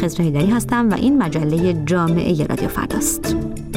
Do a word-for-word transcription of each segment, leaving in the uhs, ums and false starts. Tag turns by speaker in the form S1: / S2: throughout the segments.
S1: خضر حیدری هستم و این مجله جامعه رادیو فرداست.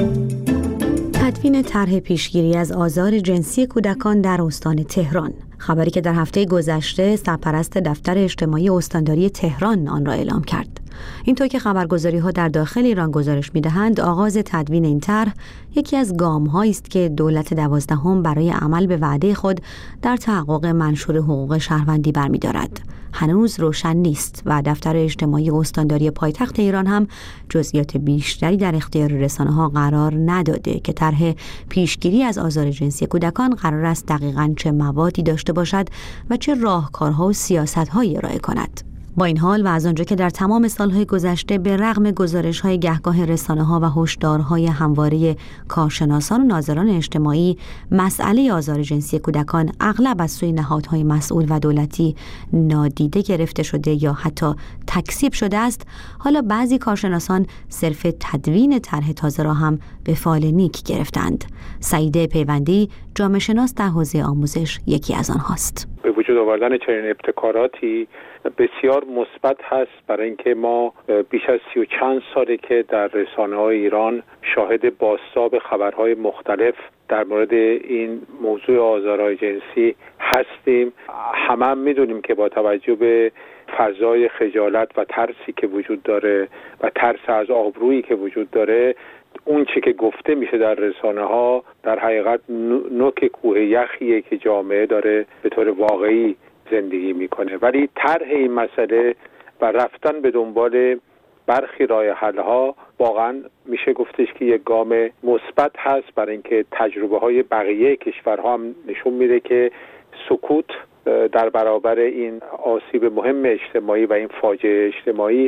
S1: تدوین طرح پیشگیری از آزار جنسی کودکان در استان تهران. خبری که در هفته گذشته سرپرست دفتر اجتماعی استانداری تهران آن را اعلام کرد. اینطور که خبرگزاری‌ها در داخل ایران گزارش می‌دهند، آغاز تدوین این طرح یکی از گام‌هایی است که دولت دوازدهم برای عمل به وعده خود در تحقق منشور حقوق شهروندی برمی‌دارد. هنوز روشن نیست و دفتر اجتماعی استانداری پایتخت ایران هم جزئیات بیشتری در اختیار رسانه‌ها قرار نداده که طرح پیشگیری از آزار جنسی کودکان قرار است دقیقاً چه موادی داشته باشد و چه راهکارها و سیاست‌هایی ارائه کند. با این حال و از آنجا که در تمام سالهای گذشته به رغم گزارش‌های گهگاه رسانه‌ها و هشدارهای همواره کارشناسان و ناظران اجتماعی، مسئله آزار جنسی کودکان اغلب از سوی نهادهای مسئول و دولتی نادیده گرفته شده یا حتی تکذیب شده است، حالا بعضی کارشناسان صرف تدوین طرح تازه را هم به فال نیک گرفتند. سعید پیوندی، جامعه شناس در حوزه آموزش، یکی از آنهاست.
S2: به وجود آوردن چنین ابتکاراتی بسیار مثبت هست، برای اینکه ما بیش از سی و چند ساله که در رسانه‌های ایران شاهد بازتاب خبرهای مختلف در مورد این موضوع آزارهای جنسی هستیم. همه هم میدونیم که با توجه به فضای خجالت و ترسی که وجود داره و ترس از آبرویی که وجود داره، اون چی که گفته میشه در رسانه‌ها در حقیقت نوک کوه یخیه که جامعه داره به طور واقعی زندگی میکنه. ولی طرح این مسئله و رفتن به دنبال برخی راه حل‌ها واقعا میشه گفتش که یک گام مثبت هست، برای اینکه تجربه های بقیه کشورها هم نشون میده که سکوت در برابر این آسیب مهم اجتماعی و این فاجعه اجتماعی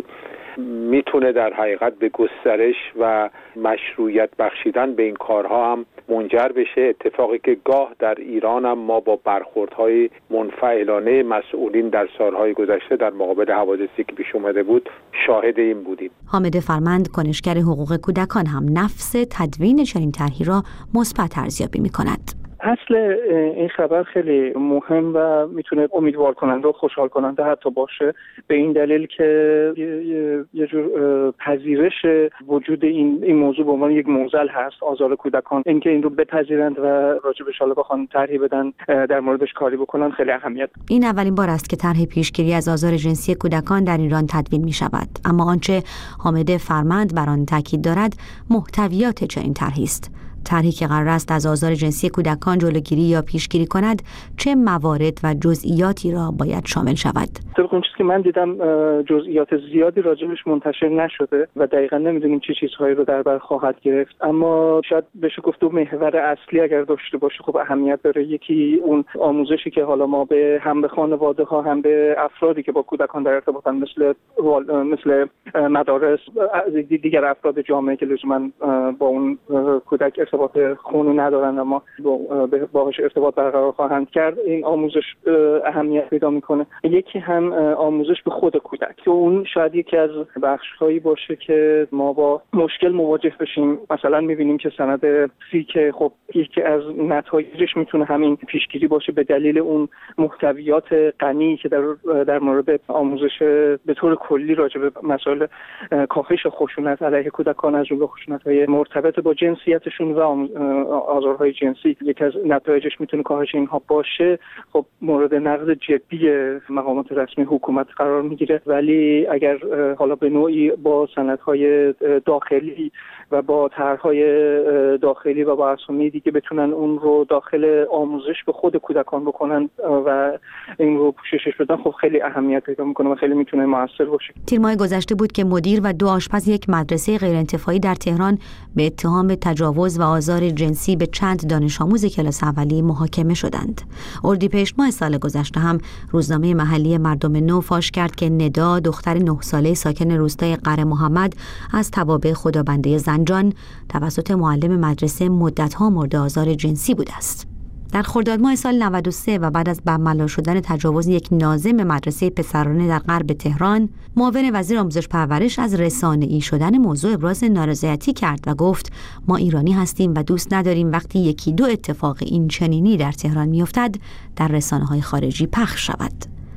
S2: میتونه در حقیقت به گسترش و مشروعیت بخشیدن به این کارها هم منجر بشه. اتفاقی که گاه در ایران هم ما با برخوردهای منفعلانه مسئولین در سالهای گذشته در مقابل حوادثی که پیش اومده بود شاهد این بودیم.
S1: حامد فرمند، کنشگر حقوق کودکان، هم نفس تدوین چنین طرحی را مثبت ارزیابی می‌کند.
S3: اصل این خبر خیلی مهم و میتونه امیدوار کننده و خوشحال کننده حتی باشه، به این دلیل که یه جور پذیرش وجود این این موضوع به عنوان یک معضل هست، آزار کودکان. اینکه این رو بپذیرند و راجبش حالا بخوان طرحی بدن، در موردش کاری بکنن، خیلی اهمیت.
S1: این اولین بار است که طرح پیشگیری از آزار جنسی کودکان در ایران تدوین می شود، اما آنچه حامد فرمند بر آن تاکید دارد محتویات چنین طرحی است. طرحی که قرار است از آزار جنسی کودکان جلوگیری یا پیشگیری کند چه موارد و جزئیاتی را باید شامل شود؟
S3: طبق اون چیزی که من دیدم جزئیات زیادی راجبش منتشر نشده و دقیقاً نمیدونیم چه چیزهایی رو در بر خواهد گرفت، اما شاید بشه گفت دو محور اصلی اگر داشته باشه خب اهمیت داره. یکی اون آموزشی که حالا ما به هم به خانواده ها هم به افرادی که با کودکان در ارتباطن، مثل مثل مدارس، دیگر افراد جامعه که لزوما با اون کودک ارتباط خونی ندارن اما باهاش ارتباط برقرار خواهند کرد، این آموزش اهمیت پیدا میکنه. یکی هم آموزش به خود کودک که اون شاید یکی از بخش‌هایی باشه که ما با مشکل مواجه بشیم. مثلا می‌بینیم که سند سی که خب یکی از نتایجش میتونه همین پیشگیری باشه به دلیل اون محتویات غنی که در در مورد آموزش به طور کلی راجع به مسائل کاهش خشونت علیه کودکان از جمله خشونت‌های مرتبط با جنسیتشون و آزارهای جنسی یکی از نتایجش میتونه کاهش اینها باشه. خب مورد نقد جدی مقامات رسمی حکومت قرار میگیره، ولی اگر حالا به نوعی با سندهای داخلی و با طرحهای داخلی و با اسامی که بتونن اون رو داخل آموزش به خود کودکان بکنن و این رو پوششش بدن، خب خیلی اهمیت پیدا میکنه و خیلی میتونه موثر باشه.
S1: تیر ماه گذشته بود که مدیر و دو آشپز یک مدرسه غیرانتفاعی در تهران به اتهام تجاوز و آزار جنسی به چند دانش آموز کلاس اولی محاکمه شدند. اردیبهشت ماه سال گذشته هم روزنامه محلی مردم نو فاش کرد که ندا، دختر نه ساله ساکن روستای قره محمد از توابع خدابنده زنجان، توسط معلم مدرسه مدت‌ها مورد آزار جنسی بوده است. در خرداد ماه سال نود و سه و بعد از برملا شدن تجاوز یک ناظم مدرسه پسرانه در غرب تهران، معاون وزیر آموزش پرورش از رسانه‌ای شدن موضوع ابراز نارضایتی کرد و گفت ما ایرانی هستیم و دوست نداریم وقتی یکی دو اتفاق این چنینی در تهران میافتد در رسانه‌های خارجی پخش شود.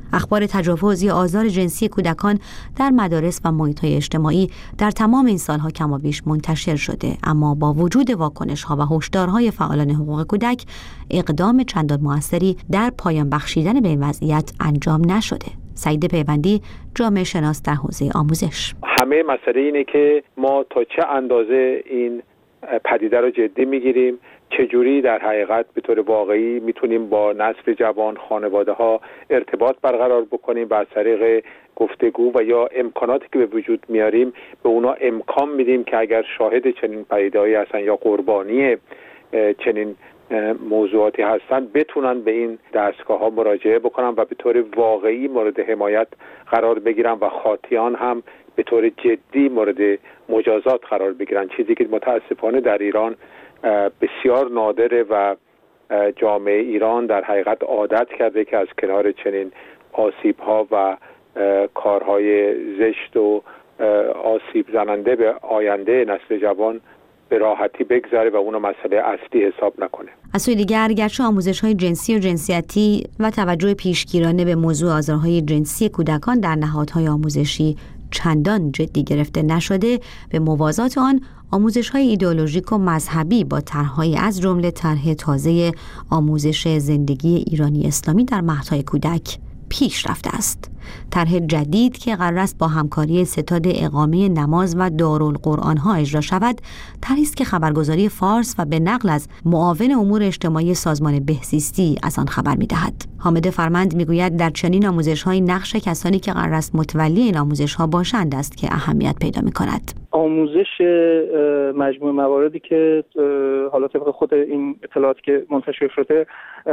S1: اخبار تجاوز یا آزار جنسی کودکان در مدارس و محیط‌های اجتماعی در تمام این سالها کم و بیش منتشر شده، اما با وجود واکنش‌ها و هشدارهای فعالان حقوق کودک اقدام چندان موثری در پایان بخشیدن به این وضعیت انجام نشده. سعید پیوندی، جامعه شناس در حوزه آموزش:
S2: همه مسئله اینه که ما تا چه اندازه این پدیده رو جدی میگیریم، چجوری در حقیقت به طور واقعی میتونیم با نسل جوان، خانواده ها ارتباط برقرار بکنیم و از طریق گفتگو و یا امکاناتی که به وجود میاریم به اونا امکان میدیم که اگر شاهد چنین پدیده‌ای هستن یا قربانی چنین موضوعاتی هستن بتونن به این دستگاه ها مراجعه بکنن و به طور واقعی مورد حمایت قرار بگیرن و خاطیان هم به طور جدی مورد مجازات قرار بگیرن، چیزی که متاسفانه در ایران بسیار نادره و جامعه ایران در حقیقت عادت کرده که از کنار چنین آسیب ها و کارهای زشت و آسیب زننده به آینده نسل جوان به راحتی بگذاره و اونو مسئله اصلی حساب نکنه.
S1: از سوی دیگر گرچه آموزش‌های جنسی و جنسیتی و توجه پیشگیرانه به موضوع آزارهای جنسی کودکان در نهادهای آموزشی چندان جدی گرفته نشده، به موازات آن آموزش‌های ایدئولوژیک و مذهبی با طرح‌های از جمله طرح تازه آموزش زندگی ایرانی اسلامی در مهدهای کودک پیش رفته است. طرح جدید که قرار است با همکاری ستاد اقامه نماز و دارالقرآن‌ها اجرا شود، طرحی است که خبرگزاری فارس و به نقل از معاون امور اجتماعی سازمان بهزیستی از آن خبر می‌دهد. حامد فرمند می‌گوید در چنین آموزش‌های نقش کسانی که قرار است متولی این آموزش‌ها باشند است که اهمیت پیدا می‌کند.
S3: آموزش مجموع مواردی که حالا طبق خود این اطلاعاتی که منتشر شده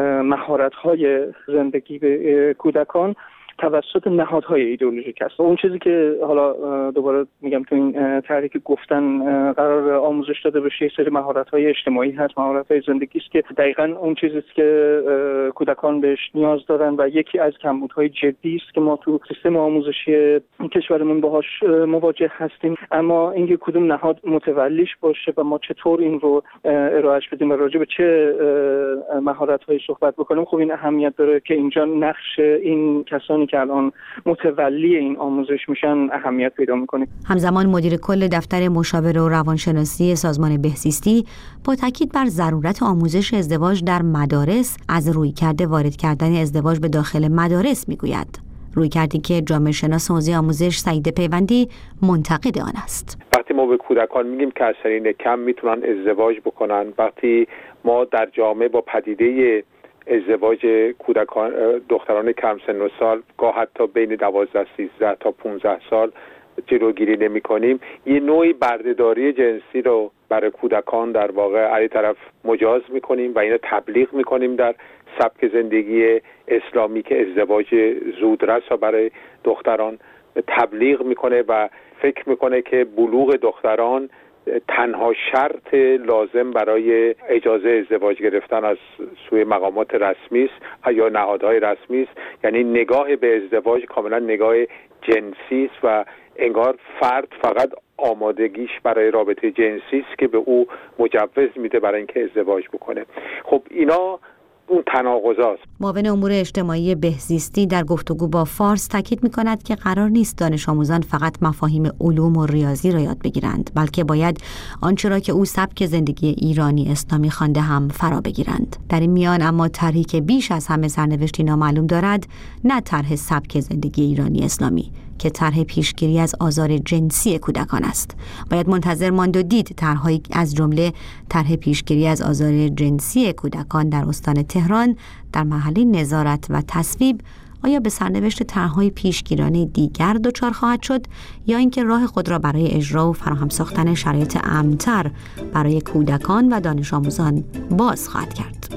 S3: مهارت‌های زندگی به کودکان توسط نهادهای ایدئولوژیک است. اون چیزی که حالا دوباره میگم تو این طرحی که گفتن قرار آموزش داده بشه یه سری مهارت‌های اجتماعی هست، مهارت‌های زندگی است که دقیقاً اون چیزی است که کودکان بهش نیاز دارن و یکی از کمبودهای جدی است که ما تو سیستم آموزشی کشورمون باهاش مواجه هستیم. اما اینکه کدوم نهاد متولیش باشه و ما چطور این رو ارائهش بدیم و راجع به چه مهارت‌هایی صحبت بکنیم، خب این اهمیت داره که اینجا نقش این کسانی که الان متولی این آموزش میشن اهمیت پیدا میکنه.
S1: همزمان مدیر کل دفتر مشاوره و روانشناسی سازمان بهزیستی با تاکید بر ضرورت آموزش ازدواج در مدارس از رویکرد وارد کردن ازدواج به داخل مدارس میگوید. رویکردی که جامعه شناس حوزه آموزش سعید پیوندی منتقد آن است.
S2: وقتی ما به کودکان میگیم که از سنین کم میتونن ازدواج بکنن، وقتی ما در جامعه با پدیده ازدواج کودکان دختران کم سن و سال گاه حتی بین دوازده سیزده تا پانزده سال جلوگیری نمی کنیم، یه نوعی بردهداری جنسی رو برای کودکان در واقع علی طرف مجاز می کنیم و اینو تبلیغ می کنیم در سبک زندگی اسلامی که ازدواج زودرس رو برای دختران تبلیغ میکنه و فکر میکنه که بلوغ دختران تنها شرط لازم برای اجازه ازدواج گرفتن از سوی مقامات رسمی است یا نهادهای رسمی است. یعنی نگاه به ازدواج کاملا نگاه جنسی است و انگار فرد فقط آمادگیش برای رابطه جنسی است که به او مجوز میده برای اینکه ازدواج بکنه. خب اینا اون تناقضات.
S1: معاون امور اجتماعی بهزیستی در گفتگو با فارس تاکید می‌کند که قرار نیست دانش آموزان فقط مفاهیم علوم و ریاضی را یاد بگیرند، بلکه باید آنچه را که او سبک زندگی ایرانی اسلامی خوانده هم فرا بگیرند. در این میان اما طرحی که بیش از همه سرنوشتی نامعلوم دارد، نه طرح سبک زندگی ایرانی اسلامی که طرح پیشگیری از آزار جنسی کودکان است. باید منتظر ماند و دید طرحهایی از جمله طرح پیشگیری از آزار جنسی کودکان در استان تهران در مرحله نظارت و تصویب آیا به سرنوشت طرح‌های پیشگیرانه دیگر دچار خواهد شد یا اینکه راه خود را برای اجرا و فراهم ساختن شرایط امن‌تر برای کودکان و دانش آموزان باز خواهد کرد.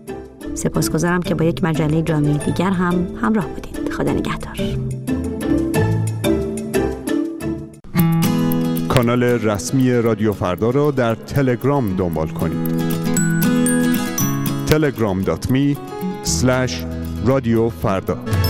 S1: سپاسگزارم که با یک مجله جامعه دیگر هم همراه بودید. خدا نگهدار.
S4: کانال رسمی رادیو فردا را در تلگرام دنبال کنید. تلگرام دات می اسلش رادیو فردا